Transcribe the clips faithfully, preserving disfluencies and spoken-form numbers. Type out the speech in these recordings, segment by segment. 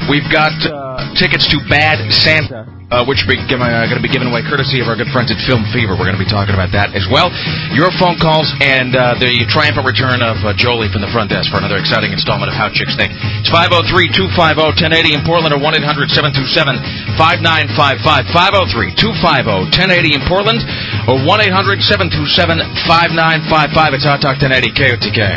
We've got uh, tickets to Bad Santa, uh, which are uh, going to be given away courtesy of our good friends at Film Fever. We're going to be talking about that as well. Your phone calls and uh, the triumphant return of uh, Jolie from the front desk for another exciting installment of How Chicks Think. It's five oh three, two five oh, one oh eight oh in Portland or one eight hundred, seven two seven, five nine five five. five oh three, two five oh, one oh eight oh in Portland or one eight hundred, seven two seven, five nine five five. It's Hot Talk ten eighty K O T K.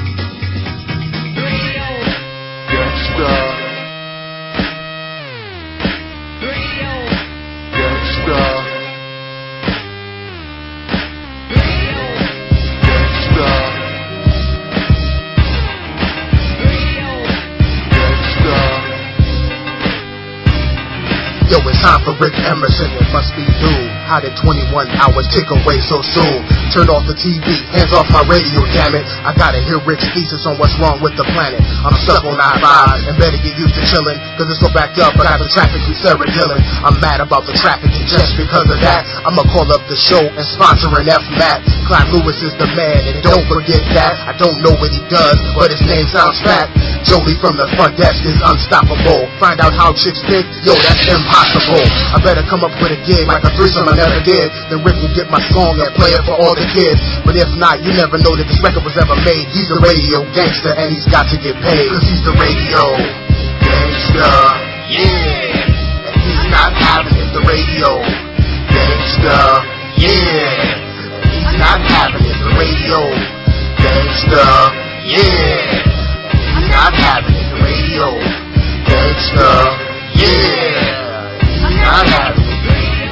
Yo, it's time for Rick Emerson, it must be due. How did twenty-one hours tick away so soon? Turn off the T V, hands off my radio, damn it. I gotta hear Rick's thesis on what's wrong with the planet. I'm stuck on I five and better get used to chillin', cause it's so backed up, but I have the traffic from Sarah Dillon. I'm mad about the traffic and just because of that, I'ma call up the show and sponsor an F-Mat. Clyde Lewis is the man, and don't forget that. I don't know what he does, but his name sounds fat. Jolie from the front desk is unstoppable. Find out how chicks think, yo, that's impossible. I better come up with a gig like a threesome I never did. Then Rick will get my song and play it for all the kids. But if not, you never know that this record was ever made. He's the radio gangster and he's got to get paid, cause he's the radio gangster. Yeah. And he's not having it, the radio gangster. Yeah. He's not having it, the radio gangster. Yeah. He's not having it, the radio gangster. Yeah. He's not having it.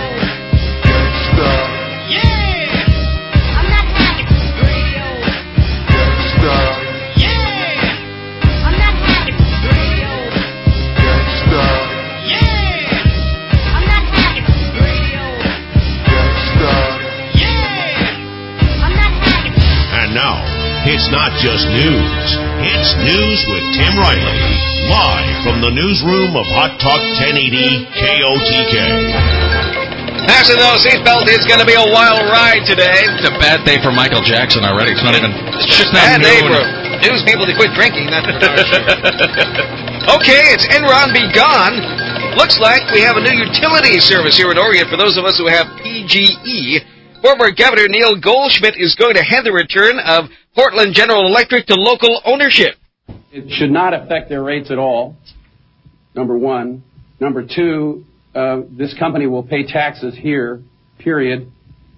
It's not just news. It's news with Tim Riley, live from the newsroom of Hot Talk ten eighty K O T K. Fasten those seatbelts. It's going to be a wild ride today. It's a bad day for Michael Jackson already. It's not even. It's just not bad day for news people to quit drinking. That's for sure. Okay, it's Enron Be Gone. Looks like we have a new utility service here in Oregon for those of us who have P G E. Former Governor Neil Goldschmidt is going to head the return of Portland General Electric to local ownership. It should not affect their rates at all, number one. Number two, uh, this company will pay taxes here, period.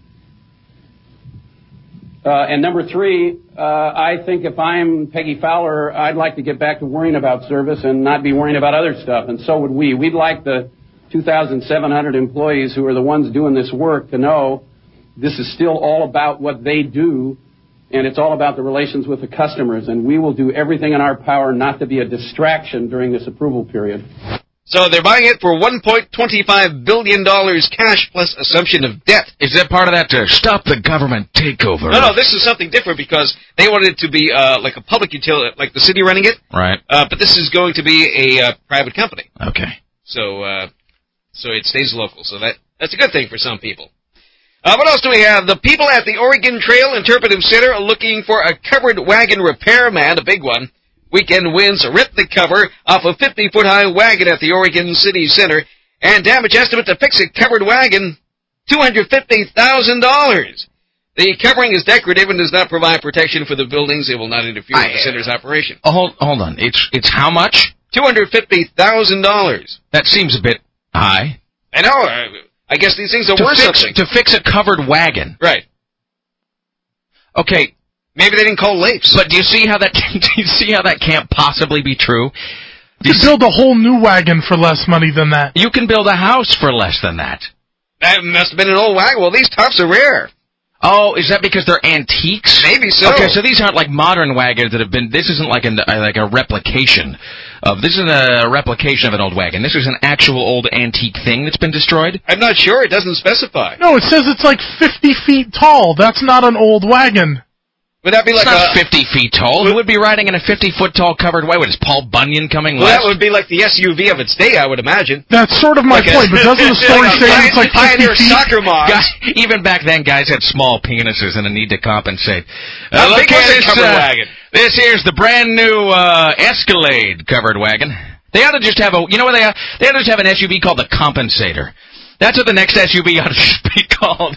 Uh, and number three, uh, I think if I'm Peggy Fowler, I'd like to get back to worrying about service and not be worrying about other stuff, and so would we. We'd like the two thousand seven hundred employees who are the ones doing this work to know this is still all about what they do, and it's all about the relations with the customers, and we will do everything in our power not to be a distraction during this approval period. So they're buying it for one point two five billion dollars cash plus assumption of debt. Is that part of that to stop the government takeover? No, no, this is something different because they wanted it to be uh, like a public utility, like the city running it. Right. Uh, but this is going to be a uh, private company. Okay. So uh, so it stays local. So that that's a good thing for some people. Uh, what else do we have? The people at the Oregon Trail Interpretive Center are looking for a covered wagon repairman, a big one. Weekend winds ripped the cover off a fifty-foot high wagon at the Oregon City Center, and damage estimate to fix a covered wagon, two hundred fifty thousand dollars. The covering is decorative and does not provide protection for the buildings. It will not interfere I, with the center's operation. Oh, hold, hold on. It's it's how much? two hundred fifty thousand dollars. That seems a bit high. I know. I, I guess these things are to worth fix, something. To fix a covered wagon. Right. Okay. Maybe they didn't call Lapes. But do you see how that? Do you see how that can't possibly be true? You can build a whole new wagon for less money than that. You can build a house for less than that. That must have been an old wagon. Well, these tops are rare. Oh, is that because they're antiques? Maybe so. Okay, so these aren't like modern wagons that have been. This isn't like a like a replication of. This isn't a replication of an old wagon. This is an actual old antique thing that's been destroyed. I'm not sure. It doesn't specify. No, it says it's like fifty feet tall. That's not an old wagon. Would that be like it's not a, fifty feet tall? Who would be riding in a fifty-foot tall covered wagon? Is Paul Bunyan coming well, last? That would be like the S U V of its day, I would imagine. That's sort of my like point, a, but doesn't the story like say it's like fifty feet? Soccer mom. Guy, even back then, guys had small penises and a need to compensate. Uh, look at this, covered uh, wagon. This here's the brand new uh, Escalade covered wagon. They ought to just have a, you know what they ought, they ought to just have an S U V called the Compensator. That's what the next S U V ought to be called.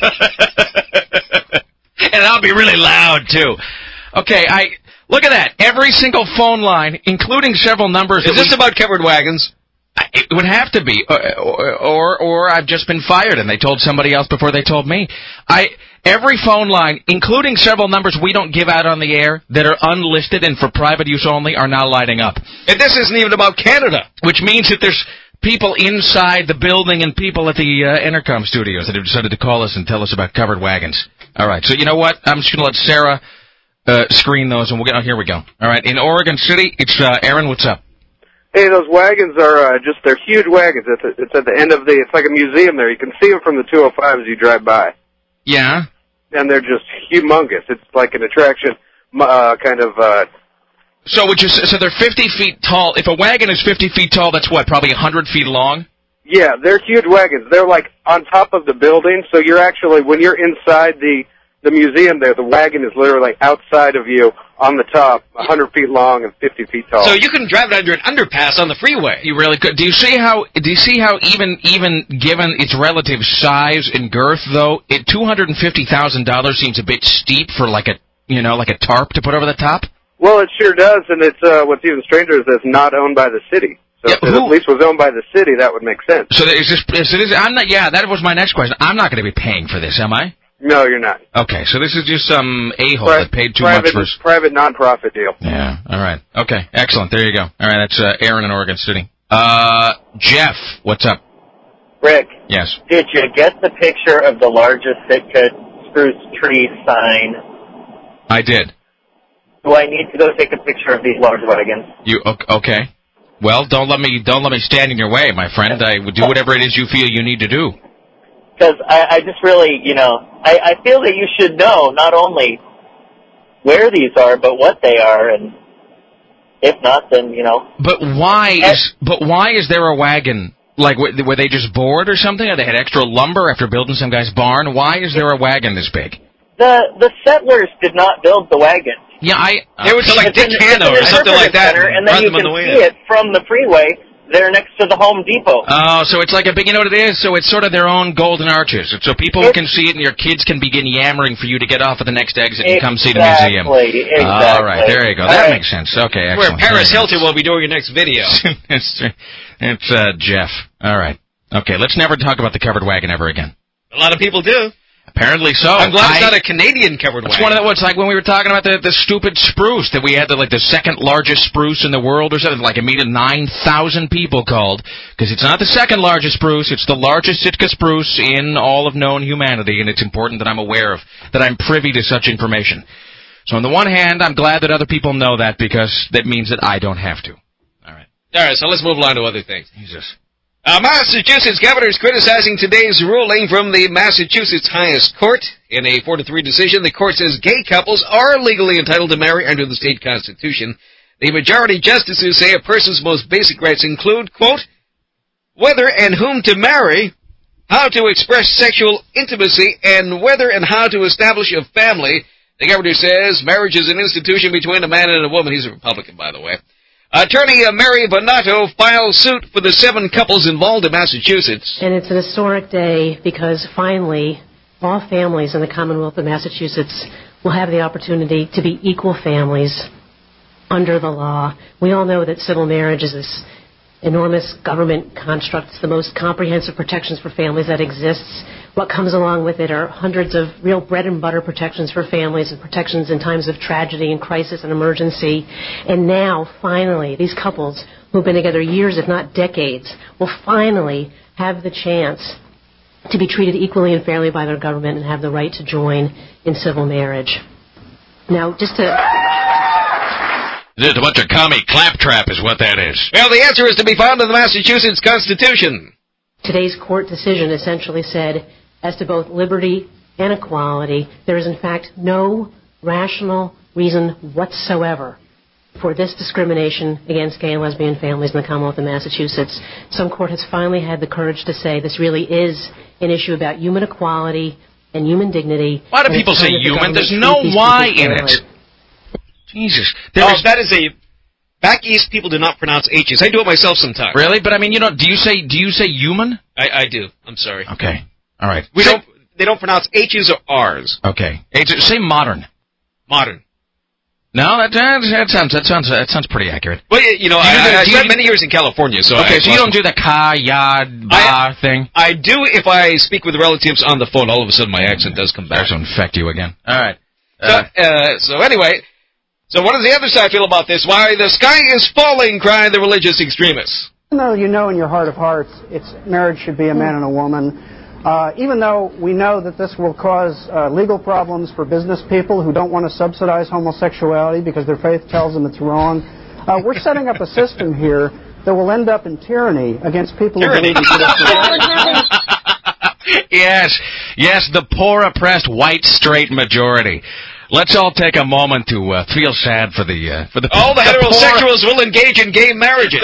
And I'll be really loud, too. Okay, I, look at that. Every single phone line, including several numbers. Is this we, about covered wagons? It would have to be, or, or or I've just been fired and they told somebody else before they told me. I every phone line, including several numbers we don't give out on the air that are unlisted and for private use only, are now lighting up. And this isn't even about Canada, which means that there's people inside the building and people at the uh, Intercom studios that have decided to call us and tell us about covered wagons. All right, so you know what? I'm just going to let Sarah uh, screen those, and we'll get. Oh, here we go. All right, in Oregon City, it's uh, Aaron. What's up? Hey, those wagons are uh, just, they're huge wagons. It's, a, it's at the end of the, it's like a museum there. You can see them from the two oh five as you drive by. Yeah. And they're just humongous. It's like an attraction, uh, kind of, uh... So which is, so they're fifty feet tall. If a wagon is fifty feet tall, that's what, probably one hundred feet long? Yeah, they're huge wagons. They're like on top of the building, so you're actually, when you're inside the, the museum there, the wagon is literally outside of you on the top, one hundred feet long and fifty feet tall. So you can drive it under an underpass on the freeway. You really could. Do you see how? Do you see how even even given its relative size and girth, though, it two hundred and fifty thousand dollars seems a bit steep for like a you know like a tarp to put over the top? Well, it sure does, and it's uh, what's even stranger is that it's not owned by the city. So Yeah, if it who- at least was owned by the city, that would make sense. So is this? Is it? Is, I'm not. Yeah, that was my next question. I'm not going to be paying for this, am I? No, you're not. Okay, so this is just some a-hole Pri- that paid too private, much for. Private non-profit deal. Yeah. All right. Okay. Excellent. There you go. All right. That's uh, Aaron in Oregon City. Uh, Jeff, what's up? Rick, Yes. did you get the picture of the largest Sitka spruce tree sign? I did. Do I need to go take a picture of these large wagons? You okay? Well, don't let me don't let me stand in your way, my friend. I would do whatever it is you feel you need to do. Because I, I just really, you know, I, I feel that you should know not only where these are, but what they are, and if not, then, you know. But why is but why is there a wagon? Like, were they just bored or something? Or they had extra lumber after building some guy's barn? Why is there a wagon this big? The the settlers did not build the wagon. Yeah, I... They went to, like, Dick Hanno or something like that Center, and then brought you them on can the way see in. it from the freeway there next to the Home Depot. Oh, so it's like a big, you know what it is? So it's sort of their own golden arches. It's so people It's, can see it and your kids can begin yammering for you to get off at the next exit and exactly, come see the museum. Exactly, All right, there you go. All That right. makes sense. Okay, Where excellent. Paris Very Hilton will be doing your next video. it's it's uh, Jeff. All right. Okay, let's never talk about the covered wagon ever again. A lot of people do. Apparently so. I'm glad it's I- not a Canadian covered It's wagon. one of the, it's like when we were talking about the, the stupid spruce, that we had the, like the second largest spruce in the world or something, like a meeting nine thousand people called, because it's not the second largest spruce, it's the largest Sitka spruce in all of known humanity, and it's important that I'm aware of, that I'm privy to such information. So on the one hand, I'm glad that other people know that, because that means that I don't have to. All right. All right, so let's move on to other things. Jesus. Uh, Massachusetts governor is criticizing today's ruling from the Massachusetts highest court. In a four to three decision, the court says gay couples are legally entitled to marry under the state constitution. The majority justices say a person's most basic rights include, quote, whether and whom to marry, how to express sexual intimacy, and whether and how to establish a family. The governor says marriage is an institution between a man and a woman. He's a Republican, by the way. Attorney uh, Mary Bonato filed suit for the seven couples involved in Massachusetts. And it's an historic day because finally all families in the Commonwealth of Massachusetts will have the opportunity to be equal families under the law. We all know that civil marriage is this enormous government construct. It's the most comprehensive protections for families that exists. What comes along with it are hundreds of real bread and butter protections for families and protections in times of tragedy and crisis and emergency. And now, finally, these couples who've been together years, if not decades, will finally have the chance to be treated equally and fairly by their government and have the right to join in civil marriage. Now, just to... Just a bunch of commie claptrap is what that is. Well, the answer is to be found in the Massachusetts Constitution. Today's court decision essentially said, as to both liberty and equality, there is in fact no rational reason whatsoever for this discrimination against gay and lesbian families in the Commonwealth of Massachusetts. Some court has finally had the courage to say this really is an issue about human equality and human dignity. Why do people say human? There's no Y in it. Jesus. There Oh, is, that is a Back east, people do not pronounce H's. I do it myself sometimes. Really? But I mean, you know, do you say do you say human? I, I do. I'm sorry. Okay. All right. We say, don't. They don't pronounce H's or R's. Okay. H, say modern. Modern. No, that, that, that sounds that sounds that sounds pretty accurate. Well, you know, do you I, do, I do spent you, many years in California, so okay. I So you don't do the ka, ya, ba thing. I do if I speak with relatives on the phone. All of a sudden, my accent does come back. That's going to infect you again. All right. So, uh, so anyway, so what does the other side feel about this? Why the sky is falling, cry the religious extremists. Even though you know in your heart of hearts, it's marriage should be a man and a woman. Uh, even though we know that this will cause uh, legal problems for business people who don't want to subsidize homosexuality because their faith tells them it's wrong, uh, we're setting up a system here that will end up in tyranny against people tyranny. who believe in traditional. Yes, yes, the poor, oppressed, white, straight majority. Let's all take a moment to uh, feel sad for the uh, for the all the, the heterosexuals poor. will engage in gay marriages.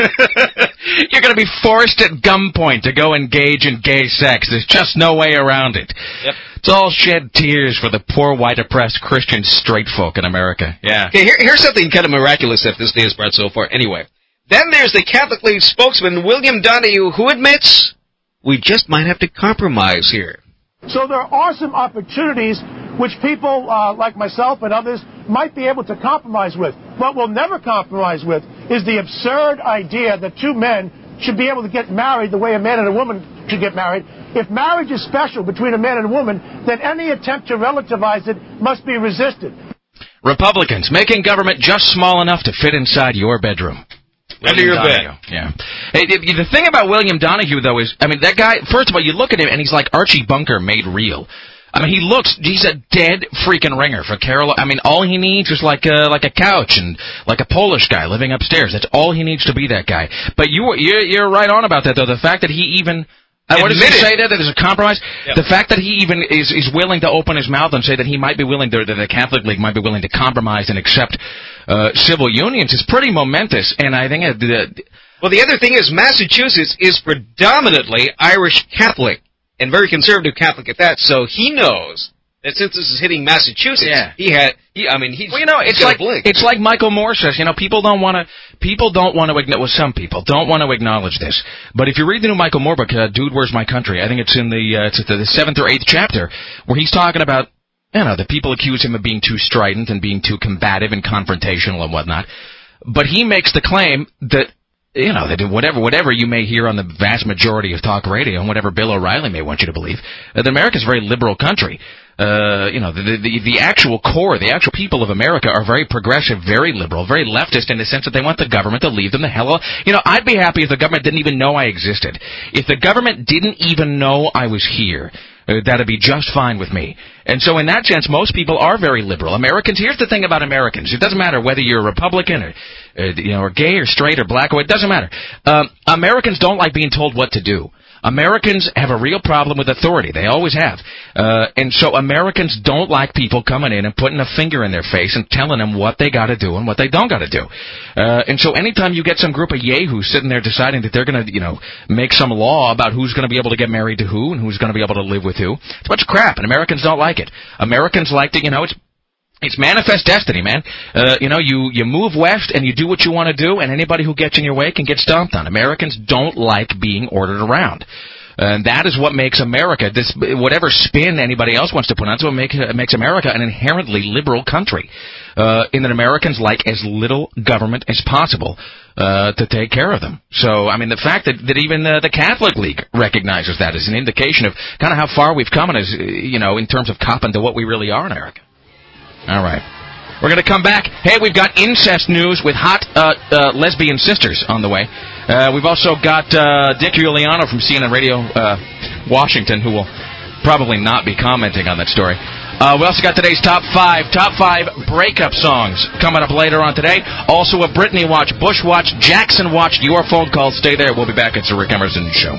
You're going to be forced at gunpoint to go engage in gay sex. There's just no way around it. Yep. It's all shed tears for the poor, white, oppressed Christian straight folk in America. Yeah. Okay, here, here's something kind of miraculous that this day has brought so far. Anyway, then there's the Catholic League spokesman William Donahue, who admits we just might have to compromise here. So there are some opportunities which people uh, like myself and others might be able to compromise with. What we'll never compromise with is the absurd idea that two men should be able to get married the way a man and a woman should get married. If marriage is special between a man and a woman, then any attempt to relativize it must be resisted. Republicans, making government just small enough to fit inside your bedroom. Under your Donahue. bed. Yeah. Hey, the thing about William Donahue, though, is, I mean, that guy, first of all, you look at him, and he's like Archie Bunker made real. I mean, he looks, he's a dead freaking ringer for Carol. I mean, all he needs is like a, like a couch and like a Polish guy living upstairs. That's all he needs to be, that guy. But you, you're, you're right on about that, though. The fact that he even... Uh, what does he say there? That there's a compromise? Yep. The fact that he even is, is willing to open his mouth and say that he might be willing to, that the Catholic League might be willing to compromise and accept uh, civil unions is pretty momentous. And I think... Uh, the, well, the other thing is Massachusetts is predominantly Irish Catholic and very conservative Catholic at that, so he knows that since this is hitting Massachusetts, yeah. he had, he, I mean, he's, well, you know, it's like, blink. it's like Michael Moore says, you know, people don't want to, people don't want to, well, some people don't want to acknowledge this, but if you read the new Michael Moore book, uh, Dude, Where's My Country, I think it's in the, uh, it's the seventh or eighth chapter, where he's talking about, you know, the people accuse him of being too strident and being too combative and confrontational and whatnot, but he makes the claim that, you know, that whatever whatever you may hear on the vast majority of talk radio and whatever Bill O'Reilly may want you to believe, uh, that America's a very liberal country. Uh, you know, the, the the actual core, the actual people of America are very progressive, very liberal, very leftist in the sense that they want the government to leave them the hell alone. You know, I'd be happy if the government didn't even know I existed. If the government didn't even know I was here, uh, that'd be just fine with me. And so in that sense, most people are very liberal. Americans, here's the thing about Americans. It doesn't matter whether you're a Republican or, uh, you know, or gay or straight or black or it doesn't matter. Um, Americans don't like being told what to do. Americans have a real problem with authority. They always have. Uh, and so Americans don't like people coming in and putting a finger in their face and telling them what they got to do and what they don't got to do. Uh, and so anytime you get some group of yahoos sitting there deciding that they're going to, you know, make some law about who's going to be able to get married to who and who's going to be able to live with who, it's a bunch of crap, and Americans don't like it. Americans like to, you know, it's It's manifest destiny, man. Uh, you know, you, you move west and you do what you want to do, and anybody who gets in your way can get stomped on. Americans don't like being ordered around. And that is what makes America, this whatever spin anybody else wants to put on, that's what make, uh, makes America an inherently liberal country. Uh, in that Americans like as little government as possible uh, to take care of them. So, I mean, the fact that, that even uh, the Catholic League recognizes that is an indication of kind of how far we've come as, you know, in terms of copping to what we really are in America. All right. We're going to come back. Hey, we've got incest news with hot uh, uh, lesbian sisters on the way. Uh, we've also got uh, Dick Giuliano from C N N Radio uh, Washington, who will probably not be commenting on that story. Uh, we also got today's top five, top five breakup songs coming up later on today. Also a Britney watch, Bush watch, Jackson watch, your phone calls. Stay there. We'll be back. It's the Rick Emerson Show.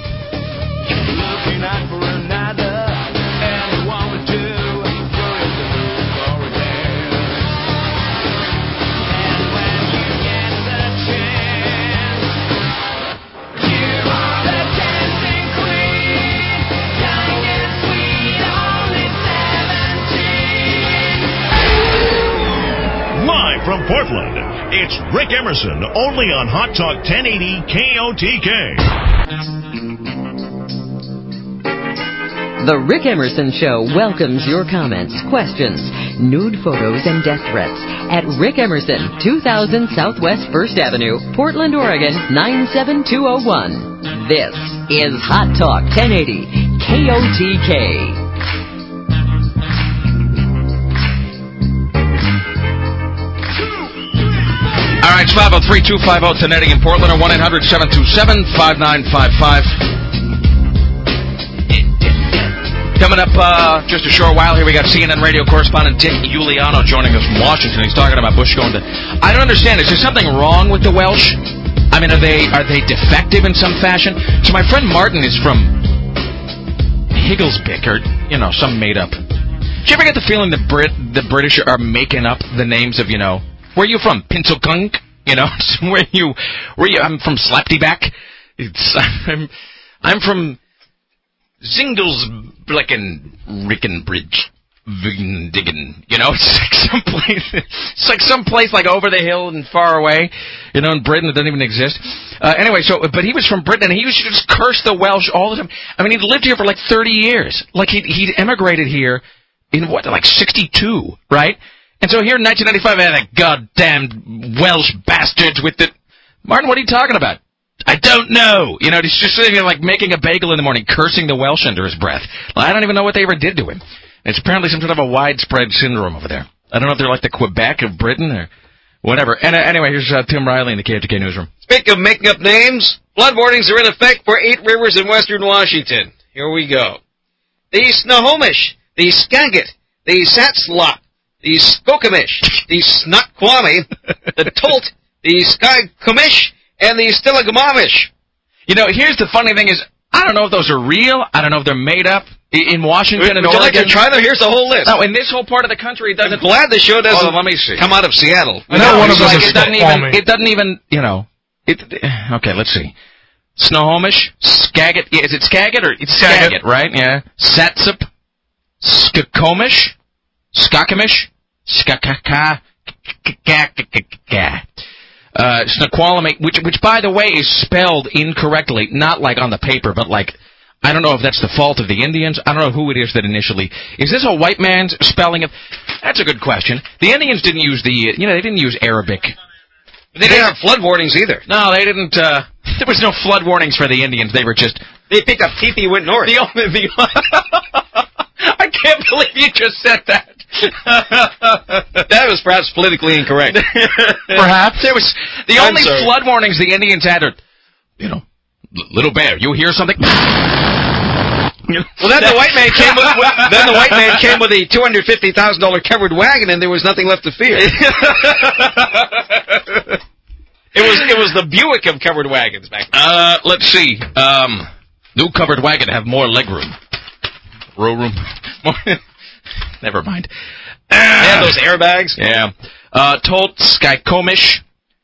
Looking out for another, and what we do. From Portland, It's Rick Emerson, only on Hot Talk ten eighty K O T K. The Rick Emerson Show welcomes your comments, questions, nude photos, and death threats at Rick Emerson, two thousand Southwest First Avenue, Portland, Oregon, nine seven two oh one. This is Hot Talk ten eighty K O T K. All right, it's five oh three, two five oh, ten eighty in Portland, or one eight hundred, seven two seven, five nine five five. Coming up uh, just a short while here, we got C N N radio correspondent Dick Uliano joining us from Washington. He's talking about Bush going to... I don't understand. Is there something wrong with the Welsh? I mean, are they are they defective in some fashion? So my friend Martin is from Higglesbick, or, you know, some made-up... Did you ever get the feeling that Brit the British are making up the names of, you know... Where are you from? Pinselkunk? You know, where you, where you? I'm from Slapdyback. It's I'm, I'm from Zinglesblicken, Rickenbridge, Diggin. You know, it's like some place. It's like some place like over the hill and far away. You know, in Britain that doesn't even exist. Uh, anyway, so but he was from Britain and he used to just curse the Welsh all the time. I mean, he lived here for like thirty years. Like he he emigrated here in what, like sixty-two, right? And so here in nineteen ninety-five, I had a goddamn Welsh bastards with the... Martin, what are you talking about? I don't know. You know, he's just sitting there like making a bagel in the morning, cursing the Welsh under his breath. Well, I don't even know what they ever did to him. It's apparently some sort of a widespread syndrome over there. I don't know if they're like the Quebec of Britain or whatever. And uh, anyway, here's uh, Tim Riley in the K O T K newsroom. Speaking of making up names, flood warnings are in effect for eight rivers in western Washington. Here we go. The Snohomish, the Skagit, the Satslop, the Skokomish, the Snoqualmie, the Tolt, the Skykomish, and the Stillaguamish. You know, here's the funny thing is, I don't know if those are real. I don't know if they're made up. In Washington and Would you Oregon. like to try them? Here's the whole list. No, in this whole part of the country, it doesn't... I'm glad the show doesn't oh, let me see. come out of Seattle. I know no, one of them like, is it doesn't even, It doesn't even, you know... It, okay, let's see. Snohomish, Skagit... Yeah, is it Skagit or... It's Skagit, Skagit right? Yeah. Satsip, Skokomish, Skokomish, Skakaka, uh, Snoqualmie, which, which, by the way, is spelled incorrectly, not like on the paper, but like, I don't know if that's the fault of the Indians. I don't know who it is that initially, is this a white man's spelling of, that's a good question. The Indians didn't use the, you know, they didn't use Arabic. They didn't have flood warnings either. No, they didn't, uh, there was no flood warnings for the Indians. They were just, they picked up Pee-Pee went north. The only, the, I can't believe you just said that. That was perhaps politically incorrect. Perhaps. There was the I'm only sorry. flood warnings the Indians had are, you know, little bear, you hear something? Well, then the white man came. With, then the white man came with a two hundred fifty thousand dollar covered wagon, and there was nothing left to fear. It was it was the Buick of covered wagons back then. Uh, let's see. Um, new covered wagon have more leg room. Row room. Never mind. They had those airbags. Yeah. Uh, Tolt, Skykomish,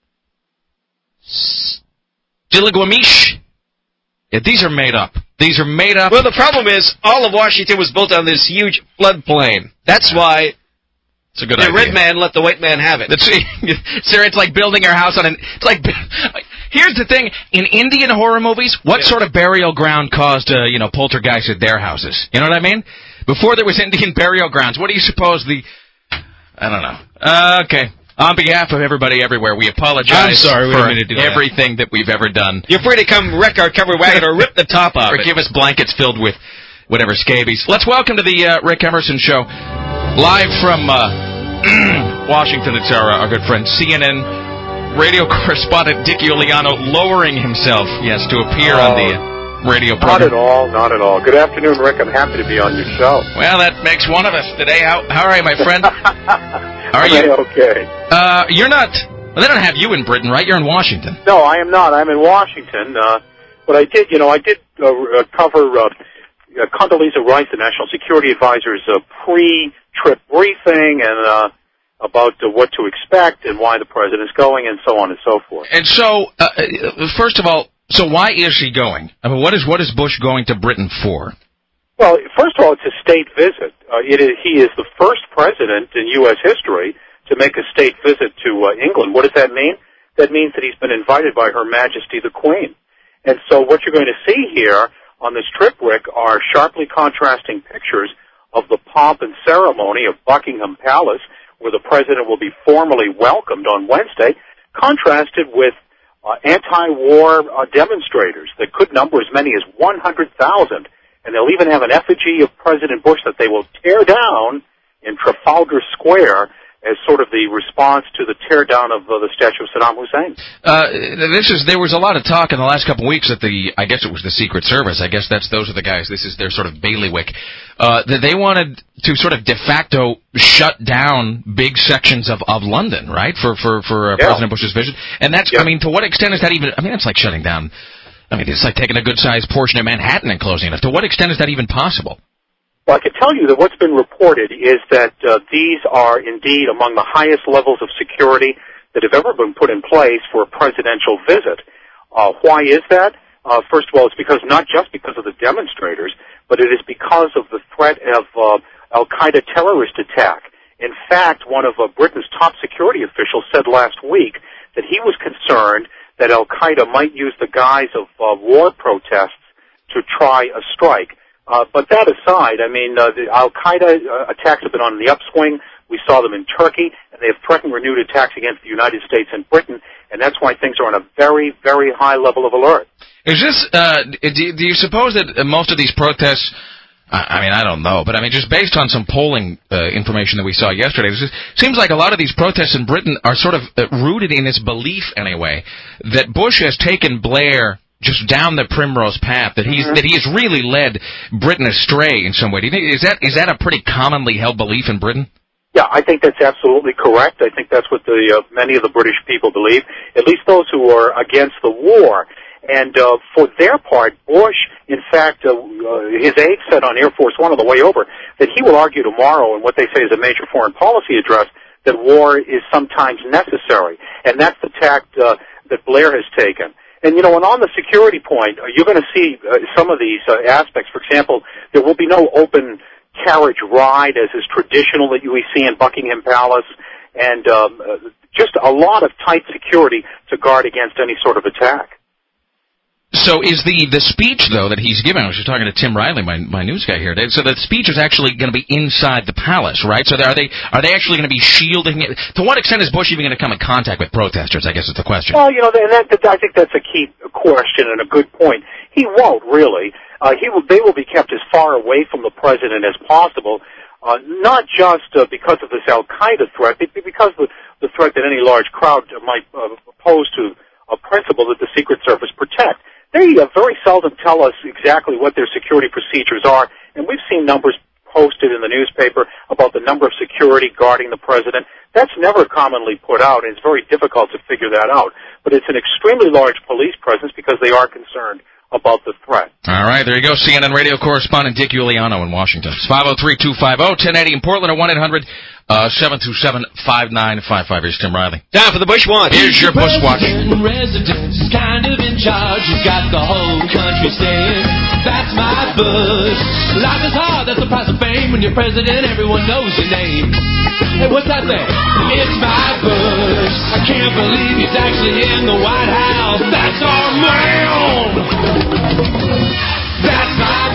Stillaguamish. Yeah, these are made up. These are made up. Well, the problem is, all of Washington was built on this huge floodplain. That's why it's a good the idea. red man let the white man have it. Let's see. Sir, it's like building your house on an... It's like... Here's the thing. In Indian horror movies, what yeah. sort of burial ground caused, uh, you know, poltergeists at their houses? You know what I mean? Before there was Indian burial grounds, what do you suppose the... I don't know. Uh, okay. On behalf of everybody everywhere, we apologize I'm sorry, we for didn't mean to do everything that. that we've ever done. You're free to come wreck our covered wagon or rip the top off Or it. give us blankets filled with whatever scabies. Let's welcome to the uh, Rick Emerson Show. Live from uh, Washington, it's our, our good friend C N N radio correspondent Dick Uliano lowering himself, yes, to appear oh, on the radio program. Not at all, not at all. Good afternoon, Rick. I'm happy to be on your show. Well, that makes one of us today. How, how are you, my friend? Are you okay? Uh, you're not. Well, they don't have you in Britain, right? You're in Washington. No, I am not. I'm in Washington. Uh, but I did, you know, I did uh, cover uh, uh, Condoleezza Rice, the National Security Advisor's uh, pre-trip briefing, and uh, about uh, what to expect and why the president's going, and so on and so forth. And so, uh, first of all, so why is he going? I mean, what is what is Bush going to Britain for? Well, first of all, it's a state visit. Uh, it is, he is the first president in U S history to make a state visit to uh, England. What does that mean? That means that he's been invited by Her Majesty the Queen. And so what you're going to see here on this trip, Rick, are sharply contrasting pictures of the pomp and ceremony of Buckingham Palace, where the president will be formally welcomed on Wednesday, contrasted with uh, anti-war uh, demonstrators that could number as many as one hundred thousand. And they'll even have an effigy of President Bush that they will tear down in Trafalgar Square as sort of the response to the tear down of uh, the statue of Saddam Hussein. Uh, this is, there was a lot of talk in the last couple of weeks that the, I guess it was the Secret Service, I guess that's, those are the guys, this is their sort of bailiwick, uh, that they wanted to sort of de facto shut down big sections of, of London, right, for, for, for uh, yeah. President Bush's visit. And that's, yeah. I mean, to what extent is that even, I mean, that's like shutting down, I mean, it's like taking a good-sized portion of Manhattan and closing it. To what extent is that even possible? Well, I can tell you that what's been reported is that uh, these are indeed among the highest levels of security that have ever been put in place for a presidential visit. Uh, why is that? Uh, first of all, it's because not just because of the demonstrators, but it is because of the threat of uh, Al-Qaeda terrorist attack. In fact, one of uh, Britain's top security officials said last week that he was concerned that Al-Qaeda might use the guise of uh, war protests to try a strike. Uh, but that aside, I mean, uh, the Al-Qaeda uh, attacks have been on the upswing. We saw them in Turkey, and they have threatened renewed attacks against the United States and Britain, and that's why things are on a very, very high level of alert. Is this, uh, do, do you suppose that most of these protests, I mean, I don't know, but I mean, just based on some polling uh, information that we saw yesterday, it just seems like a lot of these protests in Britain are sort of uh, rooted in this belief, anyway, that Bush has taken Blair just down the primrose path, that he's mm-hmm. that he has really led Britain astray in some way. Do you think, is that is that a pretty commonly held belief in Britain? Yeah, I think that's absolutely correct. I think that's what the uh, many of the British people believe, at least those who are against the war. And uh, for their part, Bush, in fact, uh, uh, his aide said on Air Force One on the way over that he will argue tomorrow in what they say is a major foreign policy address that war is sometimes necessary. And that's the tact uh, that Blair has taken. And, you know, and on the security point, you're going to see uh, some of these uh, aspects. For example, there will be no open carriage ride, as is traditional that we see in Buckingham Palace, and um, uh, just a lot of tight security to guard against any sort of attack. So is the, the speech, though, that he's given, I was just talking to Tim Riley, my, my news guy here, so the speech is actually going to be inside the palace, right? So are they are they actually going to be shielding it? To what extent is Bush even going to come in contact with protesters, I guess is the question. Well, you know, and that, I think that's a key question and a good point. He won't, really. Uh, he will, they will be kept as far away from the president as possible, uh, not just uh, because of this Al-Qaeda threat, but because of the, the threat that any large crowd might uh, pose to a principle that the Secret Service protect. They uh, very seldom tell us exactly what their security procedures are, and we've seen numbers posted in the newspaper about the number of security guarding the president. That's never commonly put out, and it's very difficult to figure that out. But it's an extremely large police presence because they are concerned about the threat. All right, there you go. C N N radio correspondent Dick Uliano in Washington. It's five oh three, two five oh, ten eighty in Portland or one eight hundred, seven two seven, five nine five five. Here's Tim Riley. Time for the Bush Watch. Here's your Bush Watch. Residence is kind of in charge. You've got the whole country saying, that's my Bush. Life is hard, that's the price of fame. When you're president, everyone knows your name. Hey, what's that thing? It's my Bush. I can't believe he's actually in the White House. That's our man. That's my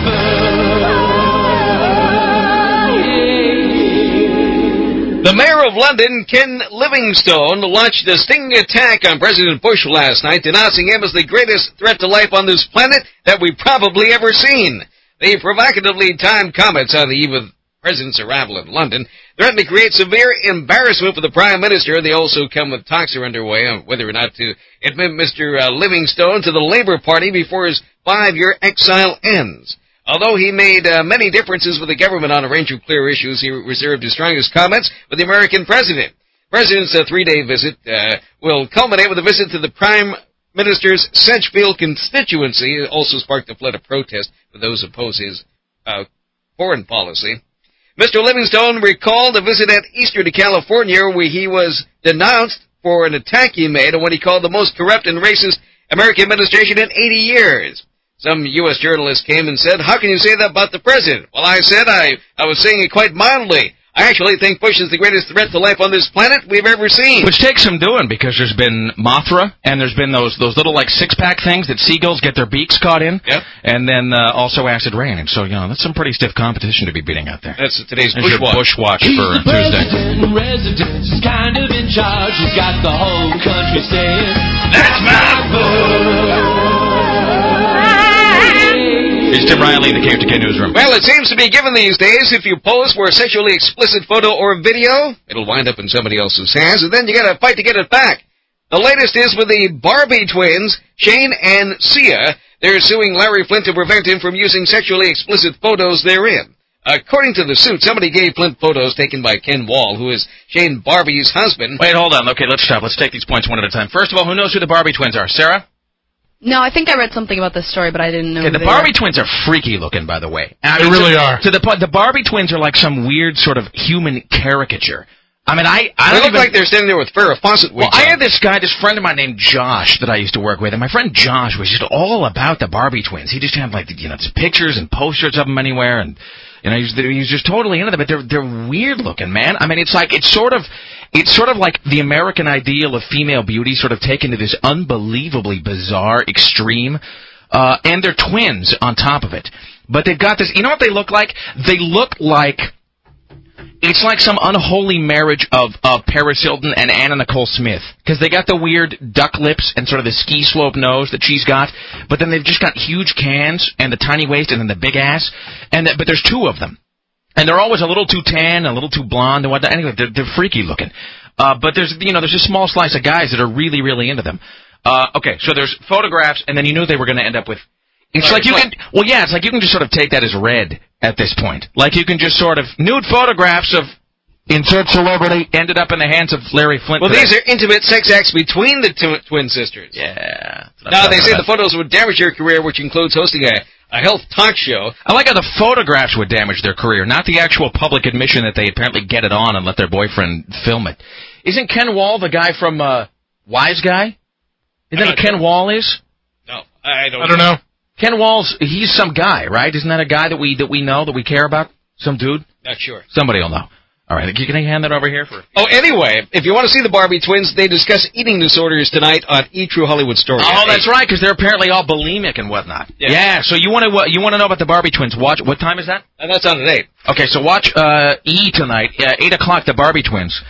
Bush. The mayor of London, Ken Livingstone, launched a stinging attack on President Bush last night, denouncing him as the greatest threat to life on this planet that we've probably ever seen. The provocatively timed comments on the eve of the president's arrival in London threatened to create severe embarrassment for the prime minister. They also come with talks are underway on whether or not to admit Mister Uh, Livingstone to the Labour Party before his five-year exile ends. Although he made uh, many differences with the government on a range of clear issues, he reserved his strongest comments with the American president. The president's uh, three-day visit uh, will culminate with a visit to the prime minister's Sedgefield constituency. It also sparked a flood of protest for those who oppose his uh, foreign policy. Mister Livingstone recalled a visit at Easter to California where he was denounced for an attack he made on what he called the most corrupt and racist American administration in eighty years. Some U S journalists came and said, how can you say that about the president? Well, I said I, I was saying it quite mildly. I actually think Bush is the greatest threat to life on this planet we've ever seen. Which takes some doing, because there's been Mothra, and there's been those those little, like, six-pack things that seagulls get their beaks caught in. Yep. And then uh, also acid rain. And so, you know, that's some pretty stiff competition to be beating out there. That's today's There's Bush your Watch. Bush Watch He's for the Tuesday. president, resident, he's kind of in charge. He's got the whole country saying, that's my Bush. Here's Tim Riley in the K F T K Newsroom. Well, it seems to be given these days, if you pose for a sexually explicit photo or video, it'll wind up in somebody else's hands, and then you gotta fight to get it back. The latest is with the Barbie twins, Shane and Sia. They're suing Larry Flint to prevent him from using sexually explicit photos therein. According to the suit, somebody gave Flint photos taken by Ken Wall, who is Shane Barbie's husband. Wait, hold on. Okay, let's stop. Let's take these points one at a time. First of all, who knows who the Barbie twins are? Sarah? No, I think I read something about this story, but I didn't know. Okay, who the they Barbie were. twins are freaky looking, by the way. I They mean, really to, are. To the point, the Barbie twins are like some weird sort of human caricature. I mean, I, I They don't look even, like they're standing there with Farrah Fawcett Well, wigs I on. had this guy, this friend of mine named Josh that I used to work with, and my friend Josh was just all about the Barbie twins. He just had, like, you know, pictures and posters of them anywhere, and, you know, he was, he was just totally into them, but they're, they're weird looking, man. I mean, it's like, it's sort of, it's sort of like the American ideal of female beauty sort of taken to this unbelievably bizarre extreme, uh, and they're twins on top of it. But they've got this, you know what they look like? They look like, it's like some unholy marriage of, of Paris Hilton and Anna Nicole Smith. Because they got the weird duck lips and sort of the ski slope nose that she's got. But then they've just got huge cans and the tiny waist and then the big ass. And the, But there's two of them. And they're always a little too tan, a little too blonde and whatnot. Anyway, they're, they're freaky looking. Uh, but there's, you know, there's a small slice of guys that are really, really into them. Uh, okay, so there's photographs, and then you knew they were going to end up with... It's Right, like you right. can... Well, yeah, it's like you can just sort of take that as read at this point. Like you can just sort of... Nude photographs of... Insert celebrity ended up in the hands of Larry Flint. Well, today. these are intimate sex acts between the tw- twin sisters. Yeah. Now, they say the photos would damage your career, which includes hosting a, a health talk show. I like how the photographs would damage their career, not the actual public admission that they apparently get it on and let their boyfriend film it. Isn't Ken Wall the guy from uh, Wise Guy? Isn't that what Ken Wall is? No, I don't I don't know. Ken Wall's, he's some guy, right? Isn't that a guy that we that we know, that we care about? Some dude? Not sure. Somebody will know. All right, can I hand that over here? for? Oh, anyway, if you want to see the Barbie twins, they discuss eating disorders tonight on E! True Hollywood Story. Oh, that's right, because they're apparently all bulimic and whatnot. Yeah. Yeah, so you want to you want to know about the Barbie twins? Watch. What time is that? And that's on at eight. Okay, so watch uh, E! tonight, uh, eight o'clock. The Barbie twins.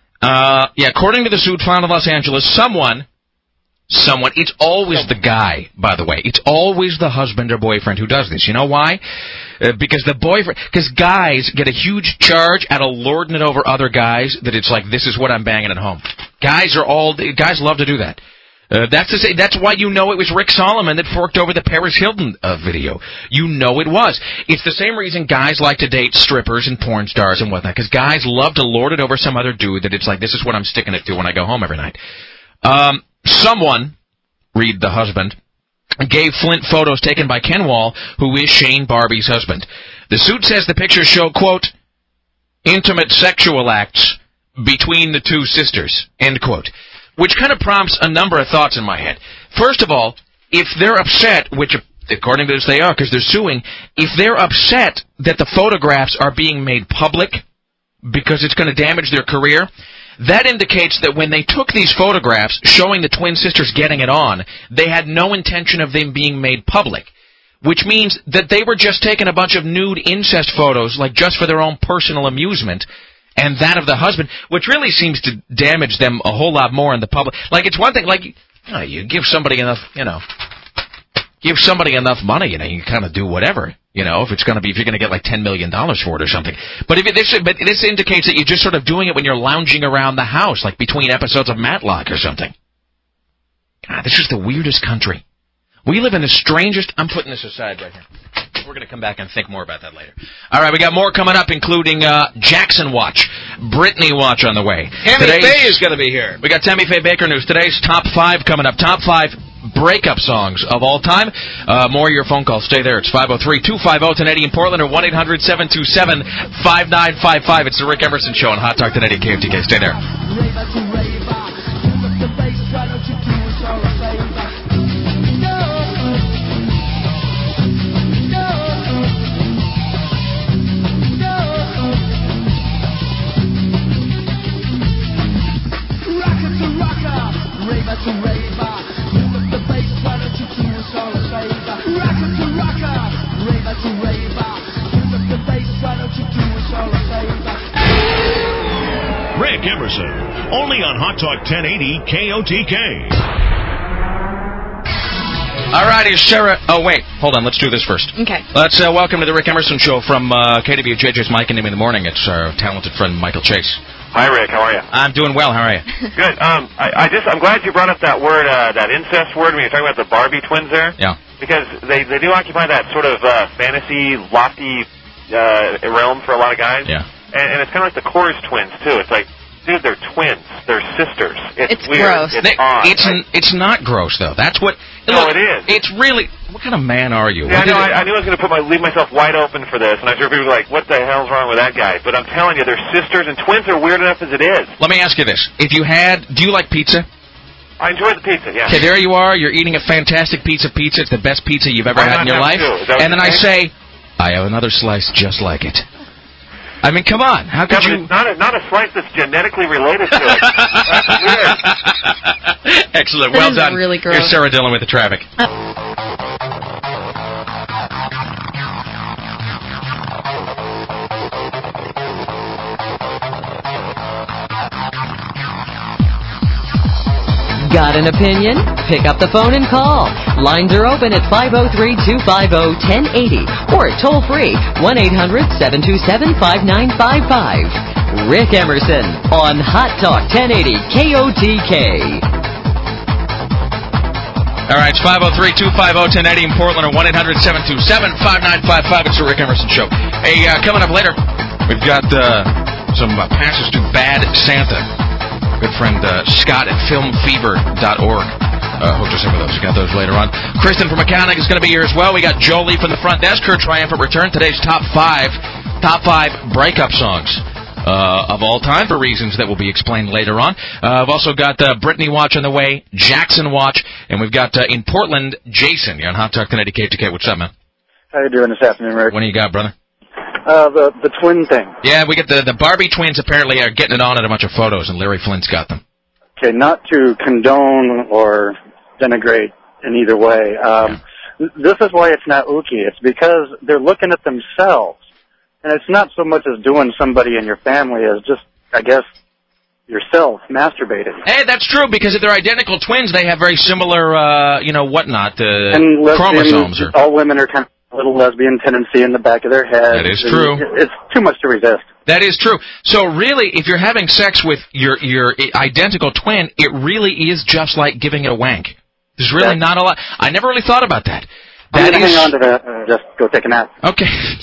Uh, yeah, according to the suit filed in Los Angeles, someone, someone. It's always the guy, by the way. It's always the husband or boyfriend who does this. You know why? Uh, because the boyfriend, because guys get a huge charge out of lording it over other guys. That it's like, this is what I'm banging at home. Guys are all guys love to do that. Uh, that's to say, that's why you know it was Rick Solomon that forked over the Paris Hilton uh, video. You know it was. It's the same reason guys like to date strippers and porn stars and whatnot, because guys love to lord it over some other dude that it's like, this is what I'm sticking it to when I go home every night. Um, someone, read the husband, gave Flint photos taken by Ken Wall, who is Shane Barbie's husband. The suit says the pictures show, quote, intimate sexual acts between the two sisters, end quote. Which kind of prompts a number of thoughts in my head. First of all, if they're upset, which according to this they are because they're suing, if they're upset that the photographs are being made public because it's going to damage their career, that indicates that when they took these photographs showing the twin sisters getting it on, they had no intention of them being made public. Which means that they were just taking a bunch of nude incest photos, like just for their own personal amusement, and that of the husband, which really seems to damage them a whole lot more in the public. Like, it's one thing, like, you, know, you give somebody enough, you know, give somebody enough money, you know, you can kind of do whatever, you know, if it's going to be, if you're going to get like ten million dollars for it or something. But if it, this, but this indicates that you're just sort of doing it when you're lounging around the house, like between episodes of Matlock or something. God, this is the weirdest country. We live in the strangest... I'm putting this aside right here. We're going to come back and think more about that later. All right, we got more coming up, including uh, Jackson Watch, Britney Watch on the way. Tammy Today's, Faye is going to be here. We got Tammy Faye Baker News. Today's top five coming up. Top five breakup songs of all time. Uh, more of your phone calls. Stay there. It's five oh three, two five oh, ten eighty in Portland or one eight hundred, seven two seven, five nine five five. It's the Rick Emerson Show on Hot Talk ten eighty K F T K. Stay there. favor. Rocker to rocker, raver to raver. Turn up the bass, why don't you do us all a favor? Rick Emerson, only on Hot Talk ten eighty K O T K. All righty, Sarah. Oh, wait. Hold on. Let's do this first. Okay. Let's uh, welcome to the Rick Emerson Show from uh, K W J J's Mike and Him in the Morning. It's our talented friend Michael Chase. Hi, Rick. How are you? I'm doing well. How are you? Good. Um, I, I just I'm glad you brought up that word, uh, that incest word when you're talking about the Barbie twins there. Yeah. Because they they do occupy that sort of uh, fantasy, lofty uh, realm for a lot of guys. Yeah. And, and it's kind of like the Coors twins too. It's like, dude, they're twins. They're sisters. It's, It's weird. gross. It's They- odd. It's n- it's not gross though. That's what. No, look, it is. It's really. What kind of man are you? Yeah, I What know. did it- I, I knew I was going to put my leave myself wide open for this, and I'm sure people were like, "What the hell's wrong with that guy?" But I'm telling you, they're sisters, and twins are weird enough as it is. Let me ask you this: if you had, do you like pizza? I enjoy the pizza. Yeah. Okay, there you are. You're eating a fantastic pizza. Pizza. It's the best pizza you've ever Why had not in your have life. two? Is that what And then you're I say, I have another slice just like it. I mean, come on. How Yeah, could but you? it's not a, not a slice that's genetically related to it. That's weird. Excellent. That Well is done. really gross. Here's Sarah Dillon with the traffic. Got an opinion? Pick up the phone and call. Lines are open at five oh three, two five oh, one oh eight oh or toll free one eight hundred, seven two seven, five nine five five. Rick Emerson on Hot Talk ten eighty K O T K. All right, it's five oh three, two five oh, one oh eight oh in Portland or one eight hundred, seven two seven, five nine five five. It's the Rick Emerson Show. Hey, uh, coming up later, we've got uh, some uh, passes to Bad Santa. Good friend uh, Scott at film fever dot org uh, hooked us up with those. We got those later on. Kristen from Mechanic is going to be here as well. We got Jolie from the front desk. Her triumphant return. Today's top five, top five breakup songs uh, of all time for reasons that will be explained later on. Uh, I've also got uh, Brittany Watch on the way, Jackson Watch, and we've got uh, in Portland, Jason. You're on Hot Talk ten eighty K T K. What's up, man? How you doing this afternoon, Rick? What do you got, brother? Uh, the the twin thing. Yeah, we get the the Barbie twins apparently are getting it on at a bunch of photos, and Larry Flint's got them. Okay, not to condone or denigrate in either way. Um, Yeah. This is why it's not ooky. It's because they're looking at themselves, and it's not so much as doing somebody in your family as just, I guess, yourself masturbating. Hey, that's true, because if they're identical twins, they have very similar, uh, you know, whatnot, uh, And lesbian, chromosomes. Or... all women are kind of a little lesbian tendency in the back of their head. That is And true. It's too much to resist. That is true. So really, if you're having sex with your your identical twin, it really is just like giving it a wank. There's really Yeah. not a lot. I never really thought about that. I'm That going to is hang on to that and just go take a nap. okay.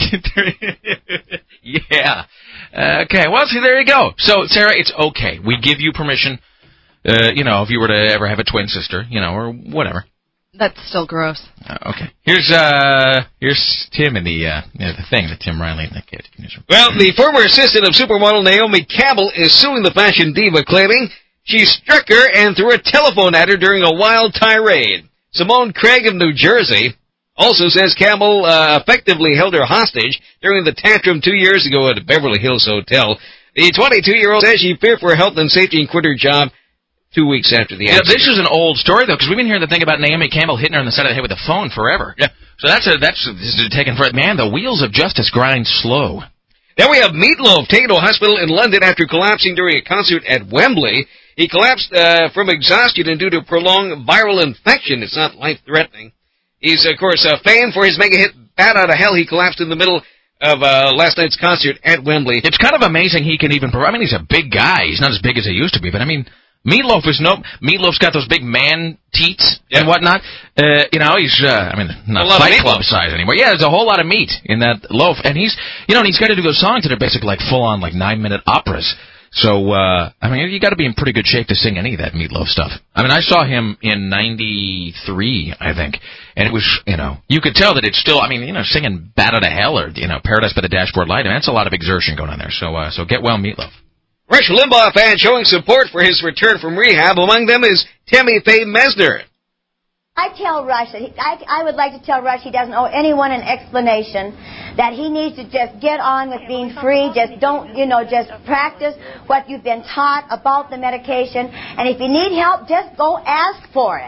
Yeah. Uh, okay. Well, see, there you go. So, Sarah, it's okay. We give you permission. Uh, you know, if you were to ever have a twin sister, you know, or whatever. That's still gross. Uh, okay. Here's uh here's Tim in the uh you know, the thing, the Tim Riley in the kid. Well, the former assistant of supermodel Naomi Campbell is suing the fashion diva, claiming she struck her and threw a telephone at her during a wild tirade. Simone Craig of New Jersey also says Campbell uh, effectively held her hostage during the tantrum two years ago at a Beverly Hills hotel. The twenty-two-year-old says she feared for her health and safety and quit her job two weeks after the Yeah, accident. this is an old story, though, because we've been hearing the thing about Naomi Campbell hitting her on the side of the head with a phone forever. Yeah. So that's a, that's this is taken for man. The wheels of justice grind slow. Then we have Meatloaf taken to a hospital in London after collapsing during a concert at Wembley. He collapsed uh, from exhaustion and due to prolonged viral infection. It's not life-threatening. He's, of course, uh, famed for his mega hit Bat Out of Hell. He collapsed in the middle of uh, last night's concert at Wembley. It's kind of amazing he can even. I mean, he's a big guy. He's not as big as he used to be, but I mean. Meatloaf is no. Meatloaf's got those big man teats Yep. and whatnot. Uh, you know, he's. Uh, I mean, not A lot of Fight Club meatloaf. size anymore. Yeah, there's a whole lot of meat in that loaf, and he's. You know, and he's got to do those songs that are basically like full on like nine minute operas. So uh, I mean, you got to be in pretty good shape to sing any of that Meatloaf stuff. I mean, I saw him in ninety-three, I think, and it was. You know, you could tell that it's still. I mean, you know, singing "Bat Out of Hell" or you know, "Paradise by the Dashboard Light." I mean, that's a lot of exertion going on there. So uh, so get well, Meatloaf. Rush Limbaugh fans showing support for his return from rehab. Among them is Tammy Faye Mesner. I tell Rush, that he, I, I would like to tell Rush he doesn't owe anyone an explanation, that he needs to just get on with being free, just don't, you know, just practice what you've been taught about the medication, and if you need help, just go ask for it.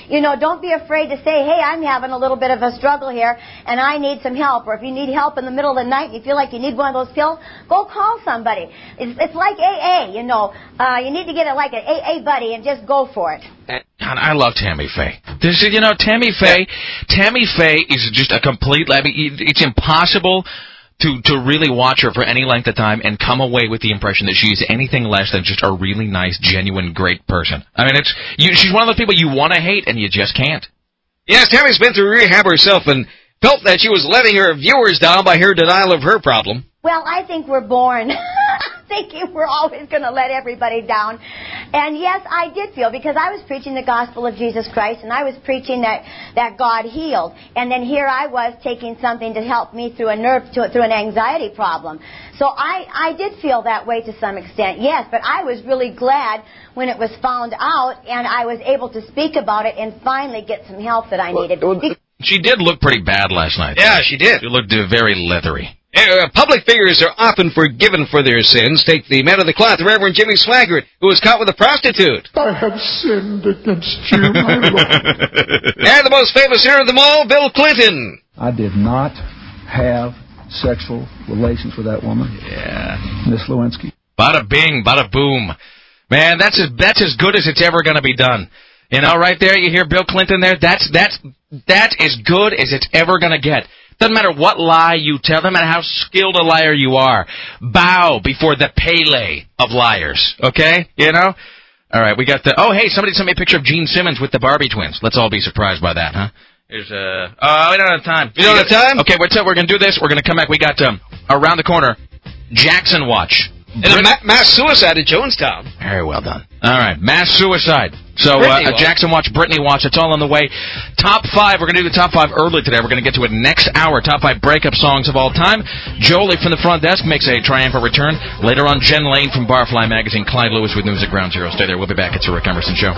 You know, don't be afraid to say, hey, I'm having a little bit of a struggle here, and I need some help. Or if you need help in the middle of the night and you feel like you need one of those pills, go call somebody. It's, it's like A A, you know. Uh, you need to get it like an A A buddy and just go for it. God, I love Tammy Faye. This is, you know, Tammy Faye, Tammy Faye is just a complete, I mean, it's impossible to, to really watch her for any length of time and come away with the impression that she is anything less than just a really nice, genuine, great person. I mean, it's, you, she's one of those people you want to hate and you just can't. Yes, Tammy's been through rehab herself and felt that she was letting her viewers down by her denial of her problem. Well, I think we're born thinking we're always going to let everybody down. And yes, I did feel, because I was preaching the gospel of Jesus Christ, and I was preaching that, that God healed. And then here I was taking something to help me through a nerve, to, through an anxiety problem. So I, I did feel that way to some extent, yes, but I was really glad when it was found out and I was able to speak about it and finally get some help that I needed. She did look pretty bad last night. Yeah, she did. She looked uh, very leathery. Uh, public figures are often forgiven for their sins. Take the man of the cloth, the Reverend Jimmy Swaggart, who was caught with a prostitute. I have sinned against you, my Lord. And the most famous sinner of them all, Bill Clinton. I did not have sexual relations with that woman. Yeah. Miss Lewinsky. Bada bing, bada boom. Man, that's as, that's as good as it's ever going to be done. You know, right there, you hear Bill Clinton there? That's, that's, that's as good as it's ever going to get. Doesn't matter what lie you tell, doesn't matter how skilled a liar you are. Bow before the Pele of liars, okay? You know? All right, we got the... Oh, hey, somebody sent me a picture of Gene Simmons with the Barbie twins. Let's all be surprised by that, huh? Here's, uh... Oh, we don't have time. We don't have time? Okay, what's up? We're going to do this. We're going to come back. We got, um, around the corner, Jackson Watch. And Brit- a ma- mass suicide at Jonestown. Very well done. All right, mass suicide. So, uh, a Jackson Watch, Brittany Watch, it's all on the way. Top five, we're going to do the top five early today. We're going to get to it next hour. Top five breakup songs of all time. Jolie from the front desk makes a triumphant return. Later on, Jen Lane from Barfly Magazine. Clyde Lewis with news at Ground Zero. Stay there. We'll be back. It's the Rick Emerson Show.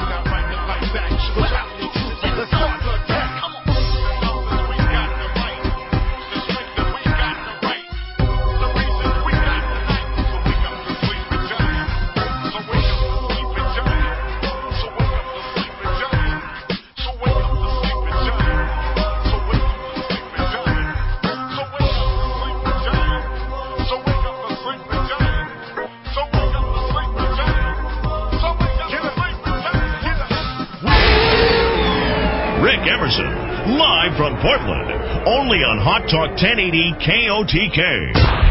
Emerson, live from Portland, only on Hot Talk ten eighty K O T K.